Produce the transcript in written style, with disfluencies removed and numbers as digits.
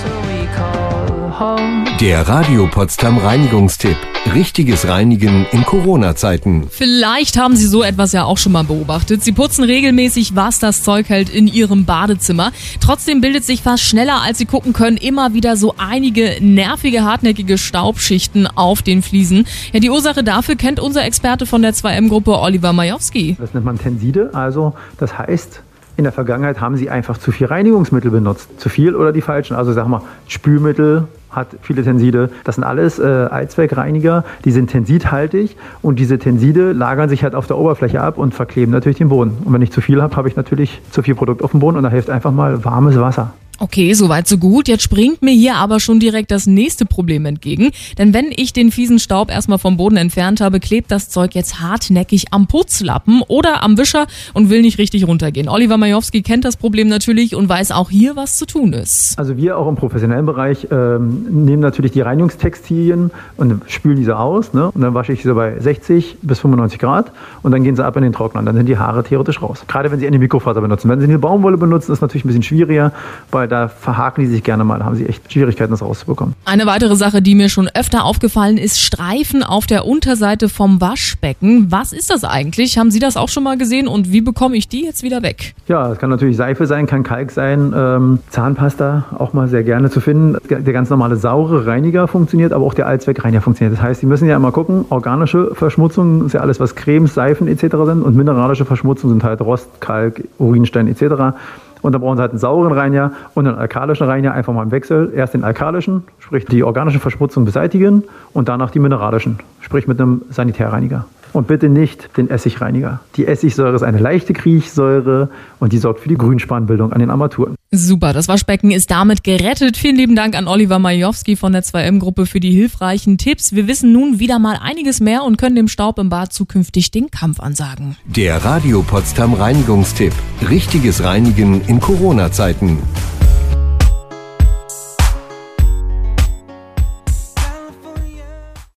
Der Radio Potsdam Reinigungstipp. Richtiges Reinigen in Corona-Zeiten. Vielleicht haben Sie so etwas ja auch schon mal beobachtet. Sie putzen regelmäßig, was das Zeug hält, in Ihrem Badezimmer. Trotzdem bildet sich fast schneller, als Sie gucken können, immer wieder so einige nervige, hartnäckige Staubschichten auf den Fliesen. Ja, die Ursache dafür kennt unser Experte von der 2M-Gruppe, Oliver Majowski. Das nennt man Tenside, also das heißt, in der Vergangenheit haben Sie einfach zu viel Reinigungsmittel benutzt. Zu viel oder die falschen. Also sag mal, Spülmittel hat viele Tenside. Das sind alles Allzweckreiniger, die sind tensidhaltig und diese Tenside lagern sich halt auf der Oberfläche ab und verkleben natürlich den Boden. Und wenn ich zu viel habe, habe ich natürlich zu viel Produkt auf dem Boden und da hilft einfach mal warmes Wasser. Okay, soweit so gut. Jetzt springt mir hier aber schon direkt das nächste Problem entgegen. Denn wenn ich den fiesen Staub erstmal vom Boden entfernt habe, klebt das Zeug jetzt hartnäckig am Putzlappen oder am Wischer und will nicht richtig runtergehen. Oliver Majowski kennt das Problem natürlich und weiß auch hier, was zu tun ist. Also wir auch im professionellen Bereich nehmen natürlich die Reinigungstextilien und spülen diese aus. Ne? Und dann wasche ich sie bei 60 bis 95 Grad und dann gehen sie ab in den Trockner. Dann sind die Haare theoretisch raus. Gerade wenn sie eine Mikrofaser benutzen. Wenn sie eine Baumwolle benutzen, ist es natürlich ein bisschen schwieriger, weil da verhaken die sich gerne mal, da haben sie echt Schwierigkeiten, das rauszubekommen. Eine weitere Sache, die mir schon öfter aufgefallen ist, Streifen auf der Unterseite vom Waschbecken. Was ist das eigentlich? Haben Sie das auch schon mal gesehen und wie bekomme ich die jetzt wieder weg? Ja, das kann natürlich Seife sein, kann Kalk sein, Zahnpasta auch mal sehr gerne zu finden. Der ganz normale saure Reiniger funktioniert, aber auch der Allzweckreiniger funktioniert. Das heißt, Sie müssen ja immer gucken, organische Verschmutzung ist ja alles, was Cremes, Seifen etc. sind und mineralische Verschmutzung sind halt Rost, Kalk, Urinstein etc. Und dann brauchen Sie halt einen sauren Reiniger und einen alkalischen Reiniger, einfach mal im Wechsel. Erst den alkalischen, sprich die organische Verschmutzung beseitigen und danach die mineralischen, sprich mit einem Sanitärreiniger. Und bitte nicht den Essigreiniger. Die Essigsäure ist eine leichte Kriechsäure und die sorgt für die Grünspanbildung an den Armaturen. Super, das Waschbecken ist damit gerettet. Vielen lieben Dank an Oliver Majowski von der 2M-Gruppe für die hilfreichen Tipps. Wir wissen nun wieder mal einiges mehr und können dem Staub im Bad zukünftig den Kampf ansagen. Der Radio Potsdam Reinigungstipp. Richtiges Reinigen in Corona-Zeiten.